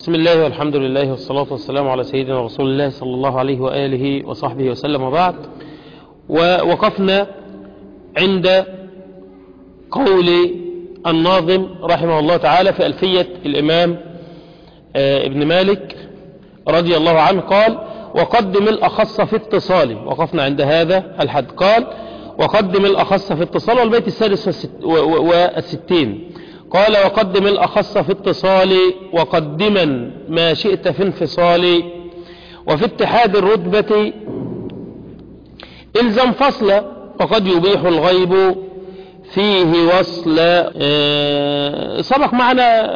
بسم الله والحمد لله والصلاة والسلام على سيدنا رسول الله صلى الله عليه وآله وصحبه وسلم وبعد. ووقفنا عند قول الناظم رحمه الله تعالى في ألفية الإمام ابن مالك رضي الله عنه قال: وقدم الأخص في اتصال. وقفنا عند هذا الحد. قال: وقدم الأخص في اتصال. والبيت السادس والستين قال: وقدم الأخص في اتصال وقدما ما شئت في انفصال، وفي اتحاد الرتبة الزم فصل، وقد يبيح الغيب فيه وصل. سبق معنا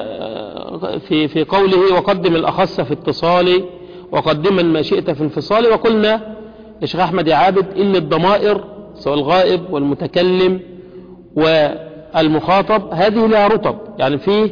في قوله وقدم الأخص في اتصال وقدما ما شئت في انفصال. وقلنا يا شيخ أحمد يا عابد إن الضمائر سواء الغائب والمتكلم والمخاطب هذه لها رتب، يعني فيه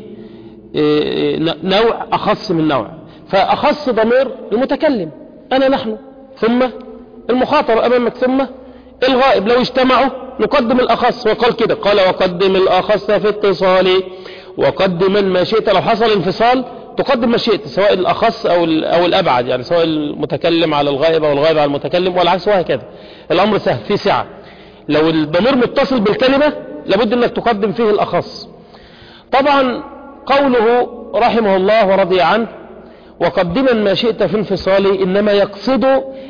نوع أخص من نوع. فأخص ضمير المتكلم أنا نحن، ثم المخاطب أمامك، ثم الغائب. لو اجتمعوا نقدم الأخص. وقال كده، قال: وقدم الأخص في اتصال وقدما ما شئت. لو حصل انفصال تقدم ما شئت، سواء الأخص أو الأبعد، يعني سواء المتكلم على الغائب أو الغائب على المتكلم والعكس، وهكذا. الأمر سهل في سعة. لو الضمير متصل بالكلمة لابد أنك تقدم فيه الأخص. طبعا قوله رحمه الله ورضي عنه وقدما ما شئت في انفصال إنما يقصد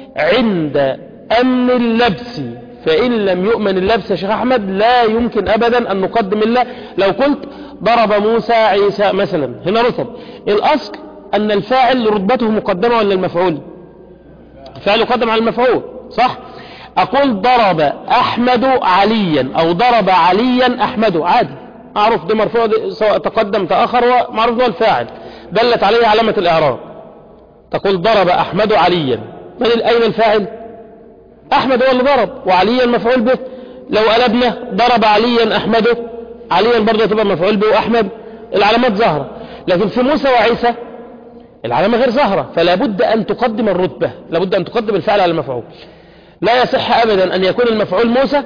عند أمن اللبس، فإن لم يؤمن اللبس يا شيخ أحمد لا يمكن أبدا أن نقدم الله. لو قلت ضرب موسى عيسى مثلا، هنا رتب. الأصل أن الفاعل رتبته مقدمة ولا المفعول؟ الفاعل يقدم على المفعول، صح؟ أقول ضرب أحمد عليا أو ضرب عليا أحمد، عادي أعرف ده مرفوع سواء تقدم تأخر، ومعروف ده الفاعل دلت عليه علامة الإعراب. تقول ضرب أحمد عليا، من أين الفاعل؟ أحمد هو اللي ضرب، وعليا مفعول به. لو قلبنا ضرب عليا أحمد، عليا برضه تبقى مفعول به وأحمد العلامات ظاهرة. لكن في موسى وعيسى العلامة غير ظاهرة، فلا بد أن تقدم الرتبة، لا بد أن تقدم الفعل على المفعول. لا يصح أبدا أن يكون المفعول موسى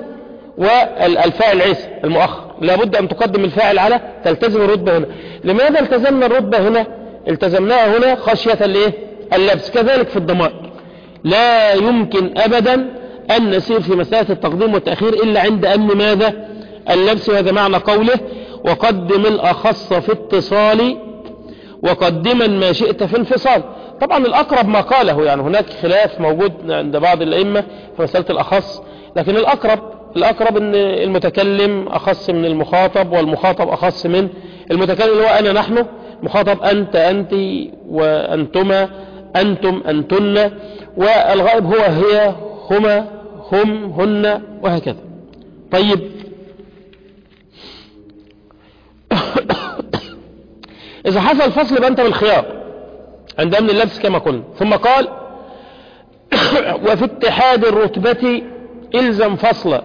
والفاعل عيسى المؤخر، لا بد أن تقدم الفاعل على، تلتزم الرتبة هنا. لماذا التزمنا الرتبة هنا؟ التزمناها هنا خشية اللبس. كذلك في الضمائر لا يمكن أبدا أن نسير في مسألة التقديم والتأخير إلا عند أمن ماذا؟ اللبس. وهذا معنى قوله وقدم الأخص في اتصال وقدما ما شئت في انفصال. طبعا الأقرب ما قاله، يعني هناك خلاف موجود عند بعض الأئمة في مسألة الأخص، لكن الأقرب أن المتكلم أخص من المخاطب، والمخاطب أخص من المتكلم، هو أنا نحن، مخاطب أنت أنت وأنتما أنتم أنتن، والغائب هو هي هما هم هن وهكذا. طيب إذا حصل الفصل يبقى أنت بالخيار عند أمن اللبس كما قلنا. ثم قال وفي اتحاد الرتبة إلزم فصلا.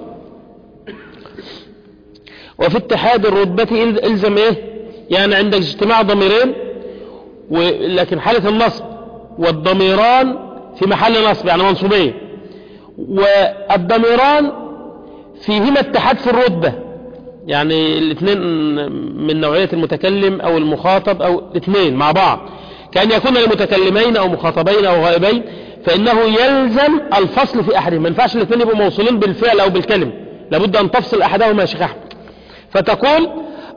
وفي اتحاد الرتبة إلزم إيه؟ يعني عندك اجتماع ضميرين، لكن حالة النصب والضميران في محل نصب يعني منصوبين، والضميران فيهما اتحاد في الرتبة، يعني الاثنين من نوعية المتكلم أو المخاطب أو الاثنين مع بعض، كأن يكون المتكلمين أو مخاطبين أو غائبين، فإنه يلزم الفصل في أحدهم. ما ينفعش الاثنين يبقوا موصولين بالفعل أو بالكلمة، لابد أن تفصل أحدهما يا شيخ أحمد. فتقول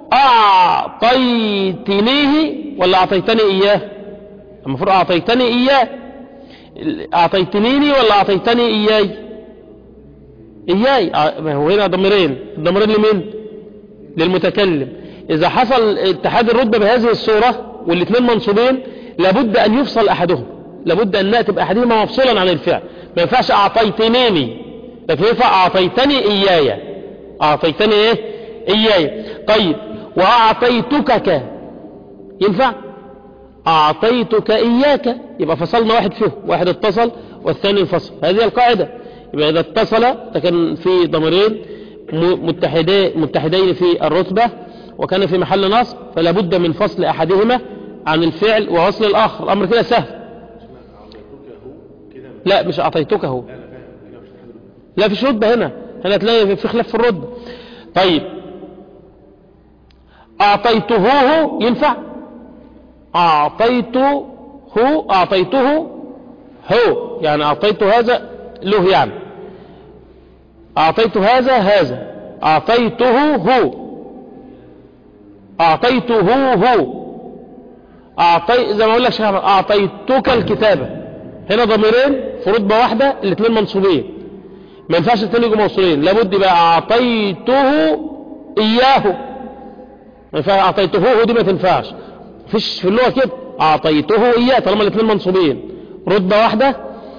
أعطيتنيه ولا أعطيتني إياه؟ المفروض أعطيتني إياه. أعطيتنيني ولا أعطيتني إياي؟ إياي. ما هو هنا ضميرين، الضميرين لمين؟ للمتكلم. إذا حصل اتحاد الرتبة بهذه الصورة والاثنين منصوبين لابد أن يفصل أحدهم، لابد أن نأتي بأحدهما مفصولا عن الفعل. ما ينفعش أعطيتنيني، لكن ينفع أعطيتني إياي. أعطيتني إيه؟ إياي. طيب وأعطيتك ينفع؟ أعطيتك إياك، يبقى فصلنا واحد فيهم، واحد اتصل والثاني انفصل. هذه القاعدة. يبقى إذا اتصل لكن في ضميرين متحدين في الرتبة وكان في محل نصب، فلا بد من فصل أحدهما عن الفعل ووصل الآخر. الأمر كده سهل. لا مش أعطيتكه، لا فيش رتبة هنا تلاقي في خلاف في الرتبة. طيب أعطيته ينفع؟ أعطيته هو، يعني أعطيت هذا له، يعني أعطيت هذا أعطيته هو، زي ما أقول لك شهر أعطيتك الكتابة. هنا ضميرين في رتبة واحدة، الاثنين منصوبين، ما ينفعش الاثنين يجوا موصولين، لابد بقى أعطيته إياه، ما ينفعش أعطيته هو، دي ما تنفعش، مفيش في اللغة كده، أعطيته إياه طالما الاثنين منصوبين رتبة واحدة.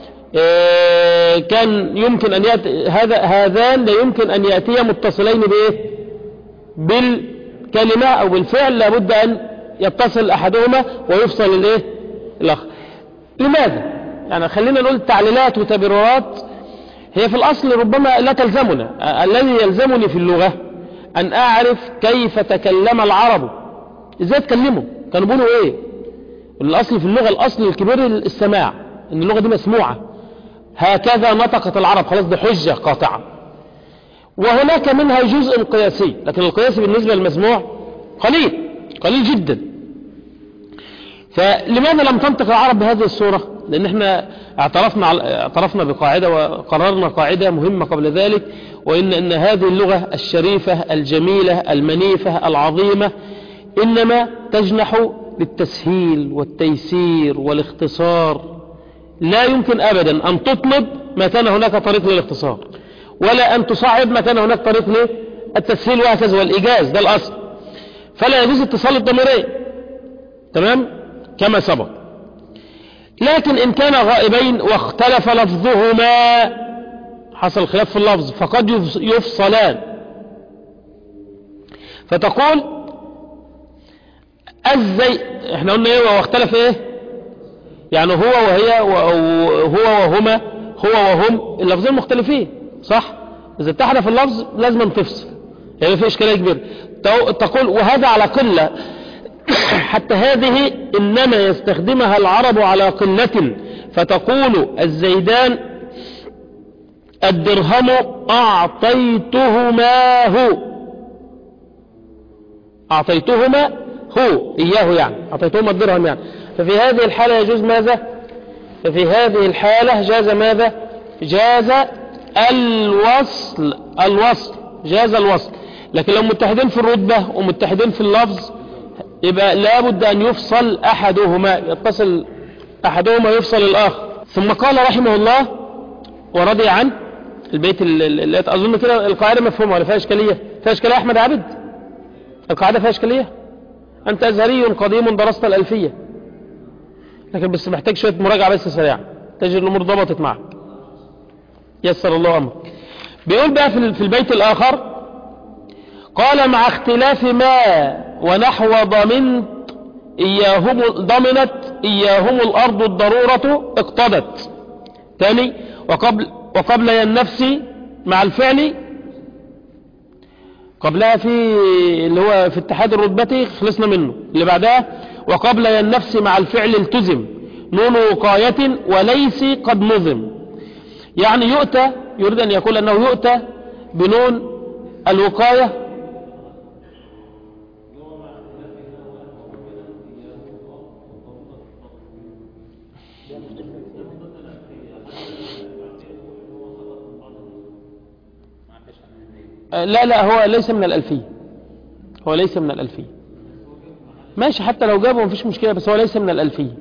كان يمكن أن يأتي هذان لا يمكن أن يأتي متصلين بإيه؟ بالكلمة أو بالفعل، لابد أن يتصل أحدهما ويفصل الإيه؟ الآخر. لماذا؟ يعني خلينا نقول تعليلات وتبريرات هي في الأصل ربما لا تلزمنا. الذي يلزمني في اللغة أن أعرف كيف تكلم العرب، إزاي تكلموا، كانوا بيقولوا إيه. الأصل في اللغة، الأصل الكبير السماع، إن اللغة دي مسموعة، هكذا نطقت العرب، خلاص دي حجة قاطعة. وهناك منها جزء قياسي، لكن القياسي بالنسبة للمسموع قليل جدا. فلماذا لم تنطق العرب بهذه الصورة؟ لأن احنا اعترفنا بقاعدة وقررنا قاعدة مهمة قبل ذلك، وإن هذه اللغة الشريفة الجميلة المنيفة العظيمة إنما تجنح للتسهيل والتيسير والاختصار. لا يمكن أبدا أن تطلب ما كان هناك طريق للاختصار، ولا أن تصعب ما كان هناك طريق للتسهيل، وهكذا، والإيجاز ده الأصل. فلا يجوز اتصال الضميرين، تمام، كما سبق. لكن إن كان غائبين واختلف لفظهما، حصل خلاف في اللفظ، فقد يفصلان. فتقول احنا قلنا ايه واختلف ايه؟ يعني هو وهي وهو وهما، هو وهم، اللفظين مختلفين، صح؟ إذا اتحد في اللفظ لازم تفصل، يعني في إشكالية كبيرة. تقول وهذا على قلة، حتى هذه إنما يستخدمها العرب على قلة، فتقول الزيدان الدرهم أعطيتهما هو إياه، يعني أعطيتهما الدرهم يعني. ففي هذه الحالة يجوز ماذا؟ ففي هذه الحالة جاز ماذا؟ جاز الوصل. لكن لو متحدين في الرتبة ومتحدين في اللفظ يبقى لابد أن يفصل أحدهما، يتصل أحدهما يفصل الآخر. ثم قال رحمه الله ورضي عنه، البيت اللي أظن كده القاعدة مفهومة ولا فيها إشكالية؟ فيها إشكالية أحمد عبد؟ القاعدة فيها إشكالية؟ أنت أزهري قديم درست الألفية، لكن بس محتاج شوية مراجعة بس سريعة تجد الأمور ضبطت معك، يسر الله أمرك. بيقول بقى في البيت الآخر، قال مع اختلاف ما ونحو ضمنت ضمنت إياهم الأرض الضرورة اقتضت. ثاني وقبل النفس مع الفعل، قبلها في اللي هو في اتحاد الرتبة خلصنا منه، اللي بعدها وقبل النفس مع الفعل التزم نون وقاية وليس قد نظم. يعني يؤتى، يريد أن يقول أنه يؤتى بنون الوقاية لا هو ليس من الألفية، ماشي، حتى لو جابه مفيش مشكلة، بس هو ليس من الألفية.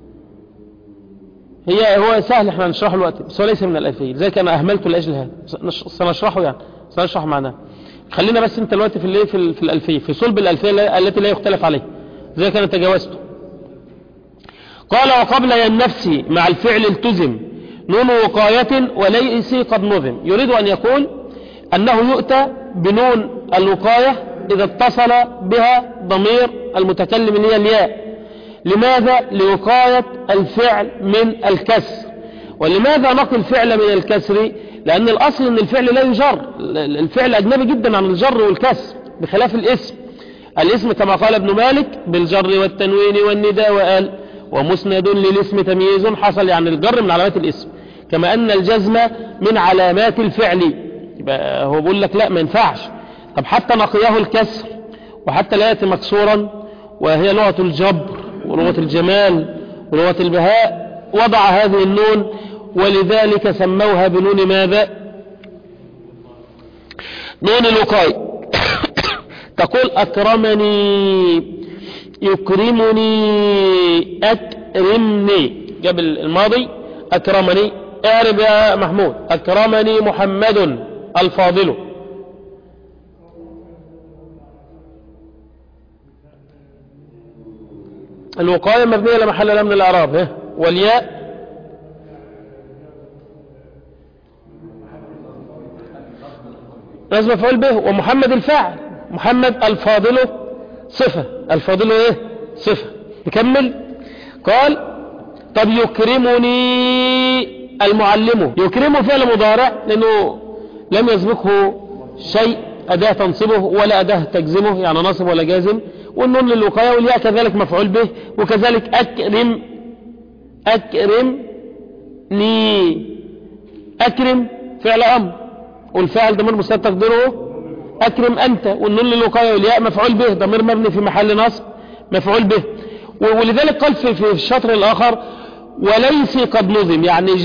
هو سهل احنا نشرحه الوقت، بس هو ليس من الألفية، زي كان أهملته لأجل هذا، سنشرحه يعني، سنشرح معناه. خلينا بس انت الوقت في الألفية، في صلب الألفية التي لا يختلف عليها، زي كان تجاوزته. قال وقبل النفس مع الفعل التزم نون وقاية وليس قد نظم. يريد أن يقول أنه يؤتى بنون الوقاية إذا اتصل بها ضمير المتكلم اللي هي الياء. لماذا؟ لوقاية الفعل من الكسر. ولماذا نقل الفعل من الكسر؟ لأن الأصل أن الفعل لا يجر، الفعل أجنبي جدا عن الجر والكسر، بخلاف الاسم كما قال ابن مالك بالجر والتنوين والنداء وقال ومسند للاسم تمييز حصل، يعني الجر من علامات الاسم، كما أن الجزم من علامات الفعل. يبقى هو بيقول لك لا ما ينفعش. طب حتى نقيه الكسر، وحتى لا يأتي مكسورا، وهي لغة الجبر ولغة الجمال ولغة البهاء وضع هذه النون، ولذلك سموها بنون ماذا؟ نون الوقاية. تقول أكرمني، يكرمني، أكرمني، جاب الماضي أكرمني. اعرب يا محمود، أكرمني محمد الفاضل. الوقاية مبنية لا محل لها من الإعراب، والياء لازم مفعول به، ومحمد الفاعل، محمد الفاضل صفة، الفاضل ايه؟ صفة. نكمل. قال طب يكرمني المعلم، يكرمه فعل مضارع لأنه لم يسبقه شيء أداة تنصبه ولا أداة تجزمه، يعني نصب ولا جازم، والنون للوقاية، والياء كذلك مفعول به، وكذلك أكرم، أكرمني، أكرم فعل أمر، والفاعل ضمير مستتر تقديره أكرم أنت، والنون للوقاية والياء مفعول به، ضمير مبني في محل نصب مفعول به. ولذلك قال في الشطر الآخر وليس قد نظم، يعني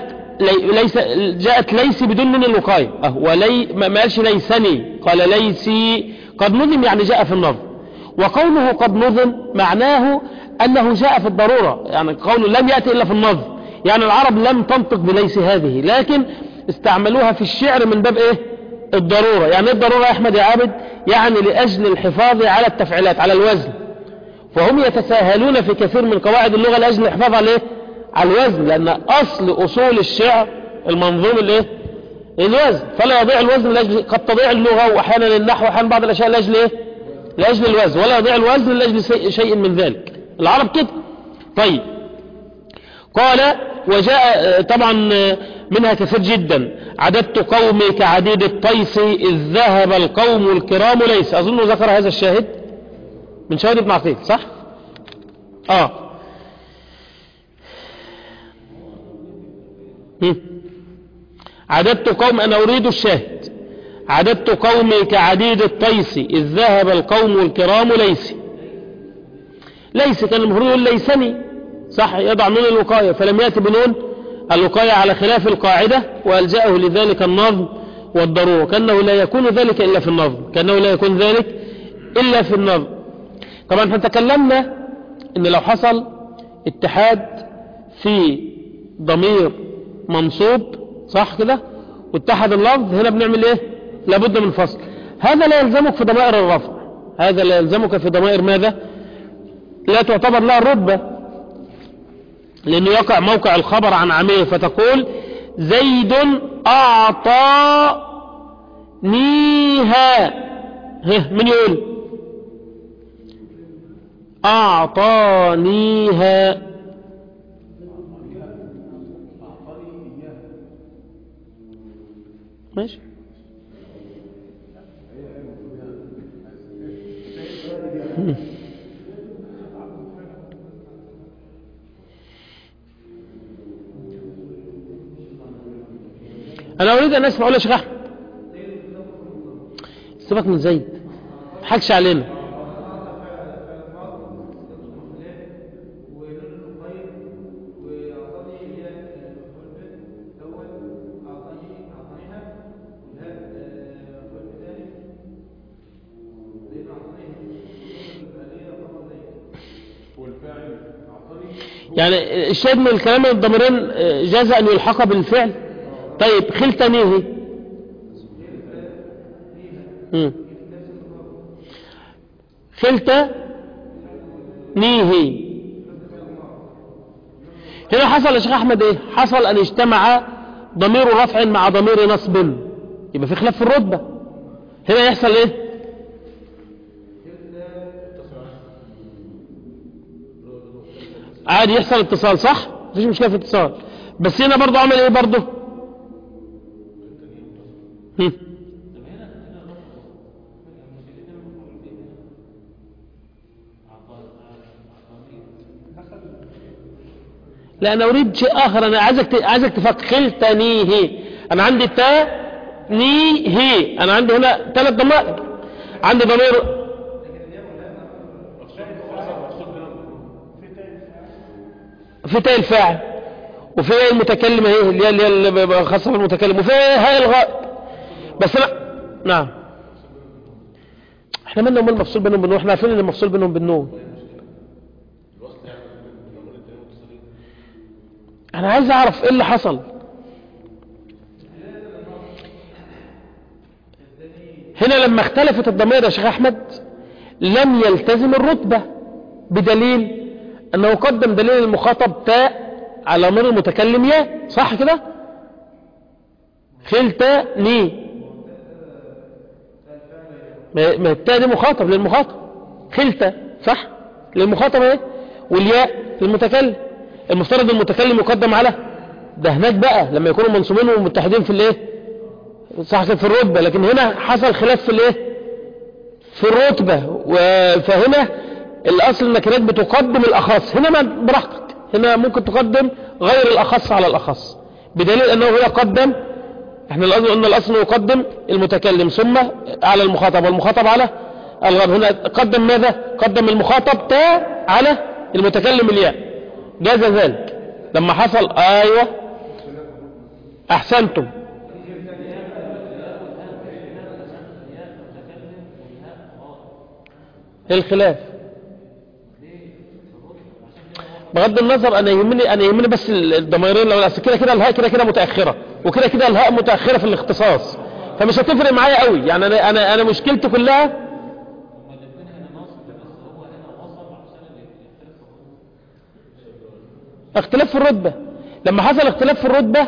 جاءت ليس بدون نون الوقاية، ما قالش ليسني، قال ليسي قد نظم، يعني جاء في النظم. وقوله قد نظم معناه أنه جاء في الضرورة، يعني قوله لم يأتي إلا في النظم، يعني العرب لم تنطق بليس هذه، لكن استعملوها في الشعر من باب ايه؟ الضرورة. يعني ايه الضرورة يا احمد يا عابد؟ يعني لأجل الحفاظ على التفعيلات، على الوزن، فهم يتساهلون في كثير من قواعد اللغة لأجل الحفاظ على ايه؟ على الوزن، لأن أصل الشعر المنظوم الايه؟ الوزن، فلا يضيع الوزن لأجل، قد تضيع اللغة وأحيانا النحو وأحيانا بعض الأشياء لأجل ايه؟ لأجل الوزن، ولا يضيع الوزن لأجل شيء من ذلك، العرب كده. طيب قال وجاء طبعا منها كثير جدا، عددت قومي كعديد الطيس إذ ذهب القوم الكرام ليس، أظن ذكر هذا الشاهد من شاهد ابن عقيل، صح؟ عددت قوم، أنا أريد الشاهد، عددت قومي كعديد الطيس إذ ذهب القوم الكرام ليس كان المفروض يقول ليسني، صح، يضع نون الوقاية، فلم يأتي بنون الوقاية على خلاف القاعدة، وألجأه لذلك النظم والضرورة، كأنه لا يكون ذلك إلا في النظم، كأنه لا يكون ذلك إلا في النظم. طبعا احنا تكلمنا إن لو حصل اتحاد في ضمير منصوب، صح كده، واتحد اللفظ، هنا بنعمل ايه؟ لابد من فصل. هذا لا يلزمك في ضمائر الرفع، هذا لا يلزمك في ضمائر ماذا؟ لا تعتبر لها الرتبة، لأنه يقع موقع الخبر عن عامله، فتقول زيد أعطانيها، من يقول أعطانيها؟ ماشي. أنا أريد أن أسمع، أقول يا شيخ أحمد سيبك من زيد، حكش علينا. يعني الشاهد من الكلام الضميرين جاز أن يلحق بالفعل. طيب خلتنيه، خلتنيه، هنا حصل يا شيخ أحمد ايه؟ حصل أن اجتمع ضمير رفع مع ضمير نصب، يبقى في خلاف في الرتبة، هنا يحصل ايه؟ عادي يحصل اتصال، صح؟ مفيش مشكلة في اتصال، بس هنا برضو عمل ايه برضو؟ لا أنا أريد شيء آخر، أنا عايزك تفكر. خلتنيه، أنا عندي نيه، أنا عندي هنا 3 ضمائر، عندي ضمير وفي تاء الفاعل، وفي هاء المتكلم اهي اللي هي خاصة بالمتكلم، وفي هاء الغائب. بس لا نعم، احنا مالنا ومال المفصول بينهم بالنون؟ احنا عارفين ان المفصول بينهم بالنون. انا عايز اعرف ايه اللي حصل هنا لما اختلفت الضمائر يا شيخ احمد. لم يلتزم الرتبة، بدليل انه قدم دليل المخاطب تاء على ضمير المتكلم ياء، صح كده؟ خلتا ني، ما التاء دي مخاطب للمخاطب، خلتا صح للمخاطب ايه، والياء للمتكلم. المفترض المتكلم يقدم على ده هناك بقى لما يكونوا منصوبين ومتحدين في الايه، صح كده، في الرتبة. لكن هنا حصل خلاف في الايه، في الرتبة. فهنا الاصل انك هناك بتقدم الاخص، هنا ما براحتك، هنا ممكن تقدم غير الاخص على الاخص، بدليل انه هو قدم، احنا قلنا الاصل يقدم المتكلم ثم على المخاطب والمخاطب على الغائب. هنا قدم ماذا؟ قدم المخاطب تاء على المتكلم الياء، جاز ذلك لما حصل. ايوه احسنتم. الخلاف بغض النظر، انا يهمني بس الضميرين، لو كده كده الهاء كده متاخره، وكده كده الهاء متاخره في الاختصاص، فمش هتفرق معايا قوي يعني. انا مشكلتي كلها اختلاف في الرتبه. لما حصل اختلاف في الرتبه،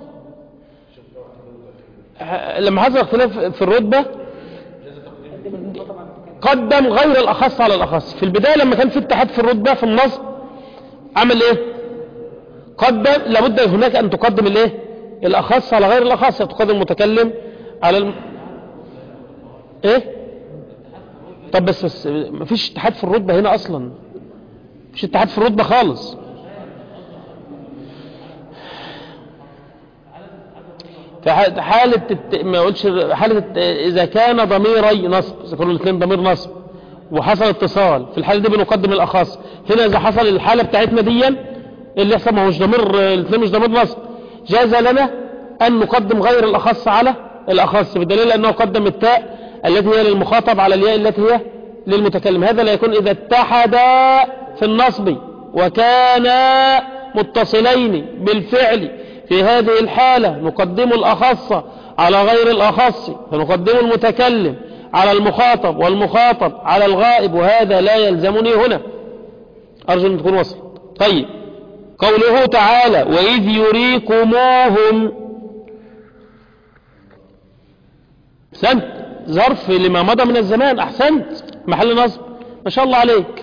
قدم غير الاخص على الاخص. في البدايه لما كان في اتحاد في الرتبه في النصب عمل ايه؟ قدم، لابد هناك ان تقدم الايه، الاخص على غير الاخص، تقدم المتكلم على ايه. طب بس مفيش اتحاد في الرتبه هنا اصلا، مفيش اتحاد في الرتبه خالص. في حالة ما اقولش حالة اذا كان ضميري نصب، اذا كانوا الاثنين ضمير نصب وحصل اتصال، في الحالة دي بنقدم الاخص. هنا اذا حصل الحالة بتاعتنا دي اللي يحصل ما هوش ضمير، الاثنين مش ضمير نصب، جاز لنا ان نقدم غير الاخص على الاخص، بدليل انه قدم التاء التي هي للمخاطب على الياء التي هي للمتكلم. هذا لا يكون اذا اتحدا في النصب وكانا متصلين بالفعل. في هذه الحالة نقدم الأخص على غير الأخص، فنقدم المتكلم على المخاطب والمخاطب على الغائب، وهذا لا يلزمني هنا. أرجو أن تكون وصل. طيب، قوله تعالى وإذ يريكموهم، أحسنت، ظرف لما مضى من الزمان، أحسنت، محل نصب، ما شاء الله عليك،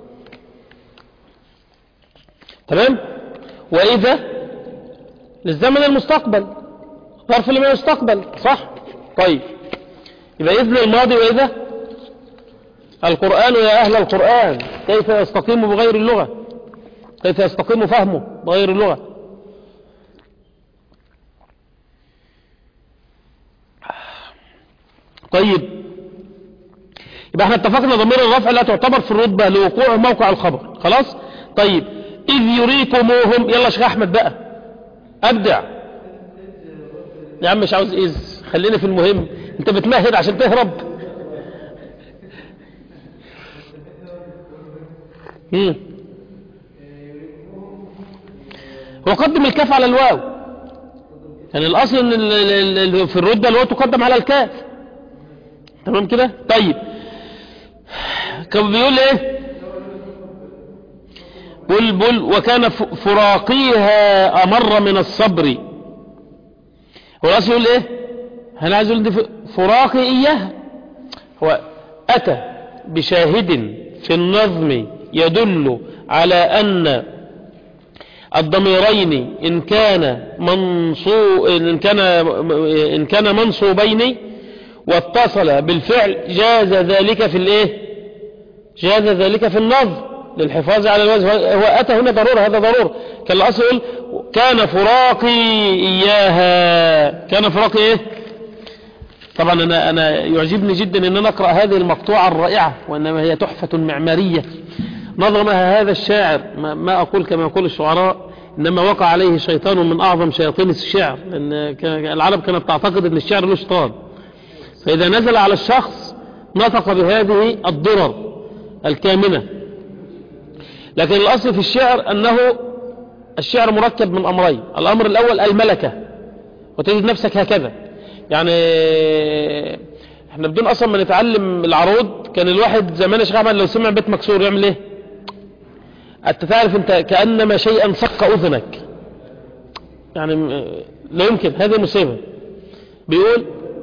تمام. وإذا للزمن المستقبل، ظرف لما يستقبل، صح. طيب، يبقى إذن الماضي، وإذا القرآن يا أهل القرآن كيف يستقيم بغير اللغة، كيف يستقيم فهمه بغير اللغة. طيب، يبقى احنا اتفقنا ضمير الرفع لا تعتبر في الرتبة لوقوعه موقع الخبر، خلاص. طيب، إذ يريكموهم، يلا شيخ أحمد بقى أبدع يا عم، مش عاوز إذ، خلينا في المهم، انت بتمهد عشان تهرب. وقدم الكاف على الواو، يعني الأصل ان في الردة الواو تقدم على الكاف، تمام كده. طيب، كان بيقول ايه؟ بلبل وكان فراقيها أمر من الصبر. هو الأصل يقول ايه؟ أنا عايز أقول دي فراقي إياها. هو أتى بشاهد في النظم يدل على أن الضميرين إن كان منصوبين واتصل بالفعل جاز ذلك في الايه؟ جاز ذلك في النظم للحفاظ على الوزن. هو أتى هنا ضرورة، هذا ضرورة. كان الأصل يقول كان فراقي إياها، كان فراقي إيه؟ طبعا أنا يعجبني جدا أن نقرأ هذه المقطوعة الرائعة، وإنما هي تحفة معمارية. نظمها هذا الشاعر، ما أقول كما يقول الشعراء، إنما وقع عليه شيطان من أعظم شياطين الشعر، لأن العرب كانت تعتقد أن الشعر له شيطان، فإذا نزل على الشخص نطق بهذه الضرر الكامنة. لكن الأصل في الشعر أنه الشعر مركب من أمرين. الأمر الأول الملكة، وتجد نفسك هكذا. يعني احنا بدون أصلا ما نتعلم العروض، كان الواحد زمان يا شيخ أحمد لو سمع بيت مكسور يعمل ايه؟ أنت تعرف أنت كأنما شيئا صك أذنك، يعني لا يمكن، هذه مصيبة. بيقول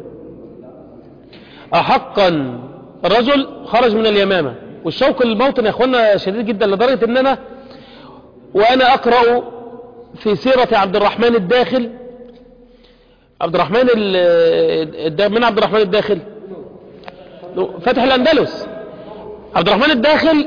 أحقا الرجل خرج من اليمامة، والشوق للموطن يا أخوانا شديد جدا، لدرجة أن أنا وأنا أقرأ في سيرة عبد الرحمن الداخل، عبد الرحمن من عبد الرحمن الداخل فتح الأندلس. عبد الرحمن الداخل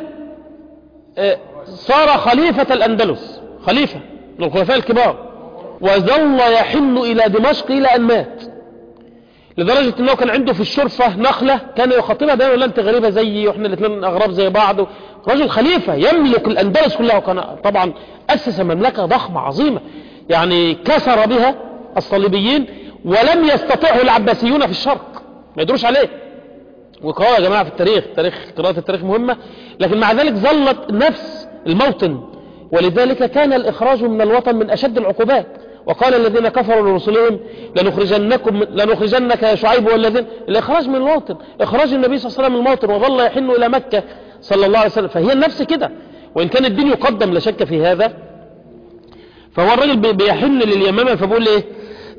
صار خليفة الأندلس، خليفة من الخلفاء الكبار، وظل يحن إلى دمشق إلى أن مات، لدرجة أنه كان عنده في الشرفة نخلة كان يخاطبها دائما: لا أنت غريبة زيي وإحنا الاثنين أغراب زي بعض. رجل خليفة يملك الأندلس كلها، وكان طبعا أسس مملكة ضخمة عظيمة، يعني كسر بها الصليبيين ولم يستطيعه العباسيون في الشرق، ما يدروش عليه. وقراءة يا جماعة في التاريخ، قراءة التاريخ مهمة، لكن مع ذلك ظلت نفس الموطن. ولذلك كان الإخراج من الوطن من أشد العقوبات. وقال الذين كفروا لرسلهم لنخرجنك يا شعيب والذين، الإخراج من الوطن، إخراج النبي صلى الله عليه وسلم من الموطن، وظل يحن إلى مكة صلى الله عليه وسلم. فهي النفس كده، وإن كان الدين يقدم لا شك في هذا، فهو الرجل بيحن لليمامة، فبقول إيه؟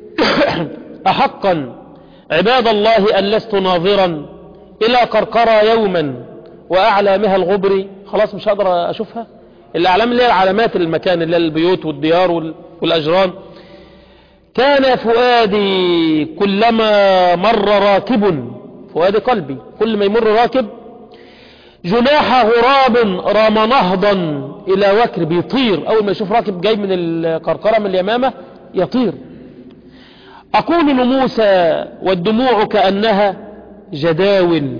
أحقا عباد الله أن لست ناظرا إلى قرقرة يوما وأعلامها الغبر. خلاص مش هقدر أشوفها، الأعلام اللي هي علامات المكان، اللي هي البيوت والديار والأجران. كان فؤادي كلما مر راكب، فؤادي قلبي كل ما يمر راكب، جناح غراب رام نهضا إلى وكر، بيطير أول ما يشوف راكب جاي من القرقرة من اليمامة يطير. أقول لموسى والدموع كأنها جداول،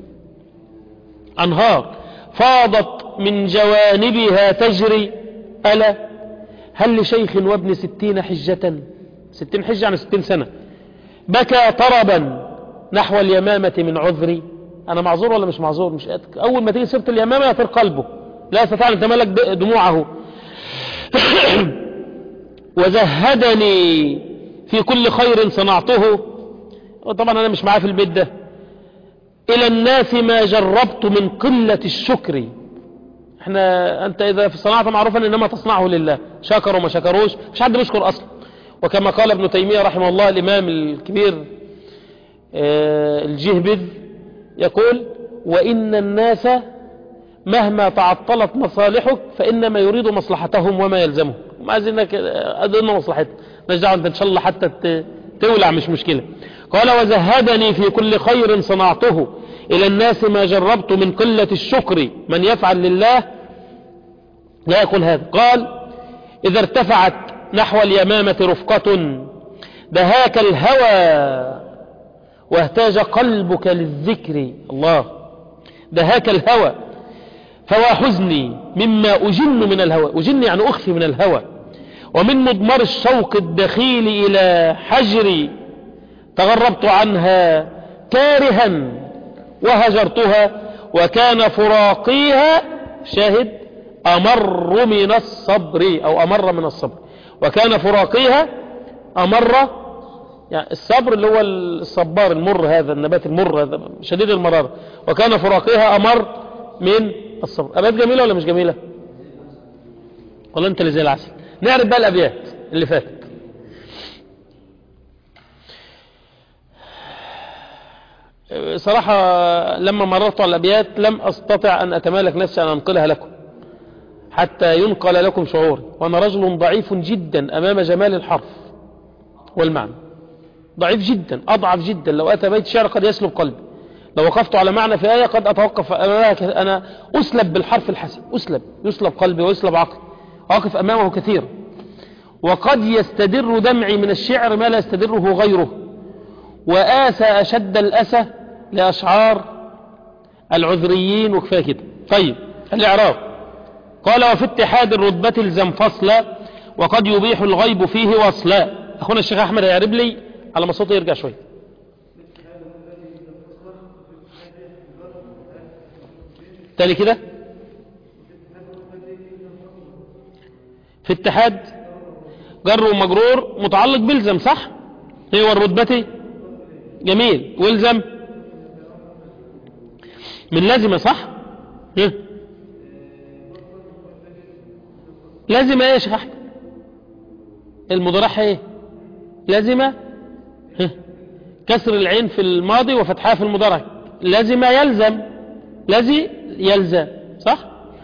أنهار فاضت من جوانبها تجري، ألا هل لشيخ وابن 60 حجة، 60 حجة يعني 60 سنة، بكى طربا نحو اليمامة من عذري. أنا معذور ولا مش معذور؟ مش أول ما تيجي سيرة اليمامة يطير قلبه، لا يستطيع أن يتملك دموعه. وزهدني في كل خير صنعته، وطبعا أنا مش معاه في البيت ده، إلى الناس ما جربت من قلة الشكر. أنت إذا في الصناعة معروفا إنما تصنعه لله، شكروا ما شكروش مش حد بيشكر أصلا. وكما قال ابن تيمية رحمه الله الإمام الكبير الجهبذ يقول: وإن الناس مهما تعطلت مصالحك فإنما يريد مصلحتهم وما يلزمهم، هم عايزينك أدنى مصلحتك، نجدع أنت إن شاء الله حتى تولع مش مشكلة. قال: وزهدني في كل خير صنعته إلى الناس ما جربت من قلة الشكر، من يفعل لله لا يقول هذا. قال: إذا ارتفعت نحو اليمامة رفقة دهاك الهوى واهتاج قلبك للذكر، الله دهاك الهوى، فوا حزني مما أجن من الهوى، أجن يعني أخفي من الهوى، ومن مضمر الشوق الدخيل إلى حجري، تغربت عنها كارها وهجرتها، وكان فراقيها شاهد أمر من الصبر، أو أمر من الصبر، وكان فراقيها أمر، يعني الصبر اللي هو الصبار المر، هذا النبات المر هذا شديد المرارة، وكان فراقيها أمر من الصبر. أبيات جميلة ولا مش جميلة؟ والله أنت اللي زي العسل. نعرف بقى الأبيات اللي فاتت. صراحة لما مررت على الأبيات لم أستطع أن أتمالك نفسي أن أنقلها لكم حتى ينقل لكم شعوري، وأنا رجل ضعيف جدا أمام جمال الحرف والمعنى، ضعيف جدا، أضعف جدا. لو أتى بيت شعر قد يسلب قلبي، لو وقفت على معنى في آية قد أتوقف أمامها، أنا أسلب بالحرف الحسن، يسلب قلبي ويسلب عقلي، أقف أمامه كثير. وقد يستدر دمعي من الشعر ما لا يستدره غيره، وآسى أشد الأسى لأشعار العذريين، وكفاية كده. طيب الإعراب: قال وفي اتحاد الرتبة الزم فصلا وقد يبيح الغيب فيه وصلا. أخونا الشيخ أحمد هيعرب لي على ما صوته يرجع شوي. تالي كده في اتحاد جر ومجرور متعلق بالزم صح؟ هو الرتبة جميل والزم من لازمة صح؟ لازمة ايه يا شيخ احمد؟ المضارع ايه؟ لازمة كسر العين في الماضي وفتحها في المضارع. لازم يلزم لذي يلزم صح؟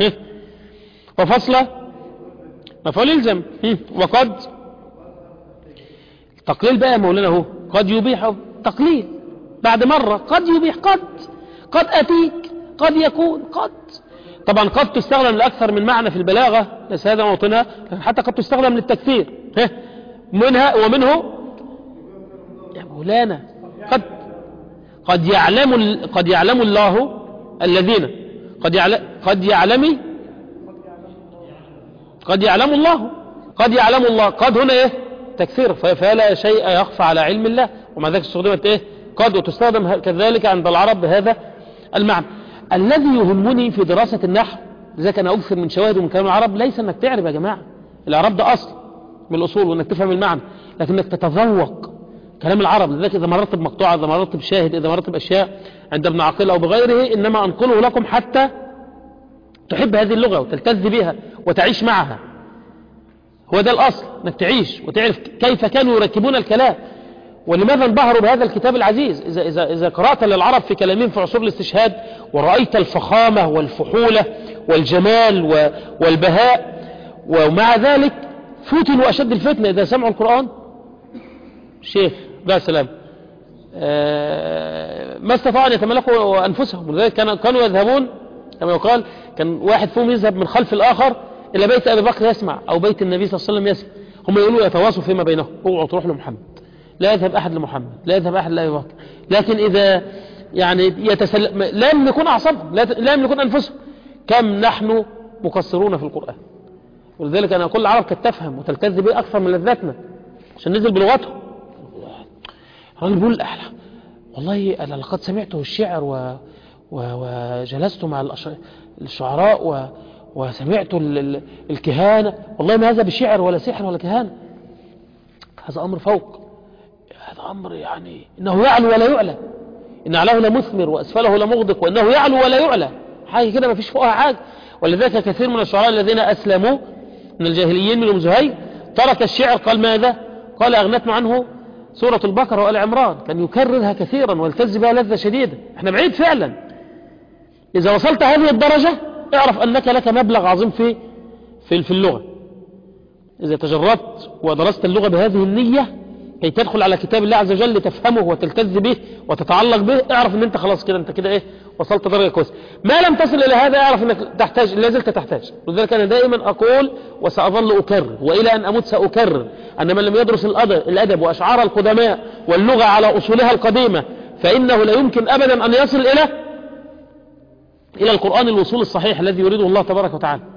وفصلة مفعول يلزم. وقد تقليل بقى يا مولانا اهو قد يبيح تقليل بعد مرة قد يبيح قد أتيك قد يكون قد. طبعا قد تستخدم لأكثر من معنى في البلاغة ليس هذا موطنها حتى قد تستخدم للتكثير منها ومنه يا مولانا قد يعلم الله الذين قد يعلم الله قد هنا ايه تكثير فلا شيء يخفى على علم الله ومع ذلك استخدمت ايه قد وتستخدم كذلك عند العرب بهذا المعنى. الذي يهمني في دراسة النحو لذلك انا اكثر من شواهد ومن كلام العرب ليس انك تعرف يا جماعة الاعراب ده اصل من الاصول وانك تفهم المعنى لكنك تتذوق كلام العرب. لذلك اذا مررت بمقطوعة اذا مررت بشاهد اذا مررت باشياء عند ابن عقيل او بغيره انما انقله لكم حتى تحب هذه اللغة وتلتذ بها وتعيش معها. هو ده الأصل انك تعيش وتعرف كيف كانوا يركبون الكلام ولماذا انبهروا بهذا الكتاب العزيز. إذا قرأت للعرب في كلامهم في عصور الاستشهاد ورأيت الفخامة والفحولة والجمال والبهاء ومع ذلك فتنوا أشد الفتنة إذا سمعوا القرآن. شيخ بقى سلام ما استطاعوا أن يتملكوا أنفسهم ولذلك كانوا يذهبون كما يقال كان واحد فيهم يذهب من خلف الآخر إلى بيت أبي بكر يسمع أو بيت النبي صلى الله عليه وسلم يسمع. هم يقولوا يتواصوا فيما بينهم اوعوا تروح لمحمد لا يذهب أحد لمحمد لا يذهب أحد لأبي بكر. لكن إذا يعني لا يملكون أعصابهم لا يملكون أنفسهم. كم نحن مقصرون في القرآن ولذلك أنا أقول العرب كانت تفهم وتلتذ به أكثر من لذاتنا عشان نزل بلغتهم. الراجل بيقول أحلى والله أنا لقد سمعته الشعر وجلست مع الشعراء وسمعت الكهانة والله ما هذا بشعر ولا سحر ولا كهانة هذا أمر فوق هذا أمر يعني إنه يعلو ولا يعلى إن علاه لمثمر وأسفله لمغدق وإنه يعلو ولا يعلى حاجة كده ما فيش فوقها حاجة. ولذلك كثير من الشعراء الذين أسلموا من الجاهليين منهم زهير ترك الشعر قال ماذا قال أغنتنا عنه سورة البقرة وآل عمران كان يكررها كثيرا والتز بها لذة شديدة. احنا بعيد فعلا. إذا وصلت هذه الدرجة اعرف أنك لك مبلغ عظيم في اللغة. إذا تجربت ودرست اللغة بهذه النية كي تدخل على كتاب الله عز وجل لتفهمه وتلتذ به وتتعلق به اعرف أن أنت خلاص كده أنت كده إيه وصلت درجة كويسة. ما لم تصل إلى هذا اعرف أنك تحتاج لا زلت تحتاج. ولذلك أنا دائما أقول وسأظل أكرر وإلى أن أموت سأكرر أن من لم يدرس الأدب وأشعار القدماء واللغة على أصولها القديمة فإنه لا يمكن أبدا أن يصل إلى القرآن الوصول الصحيح الذي يريده الله تبارك وتعالى.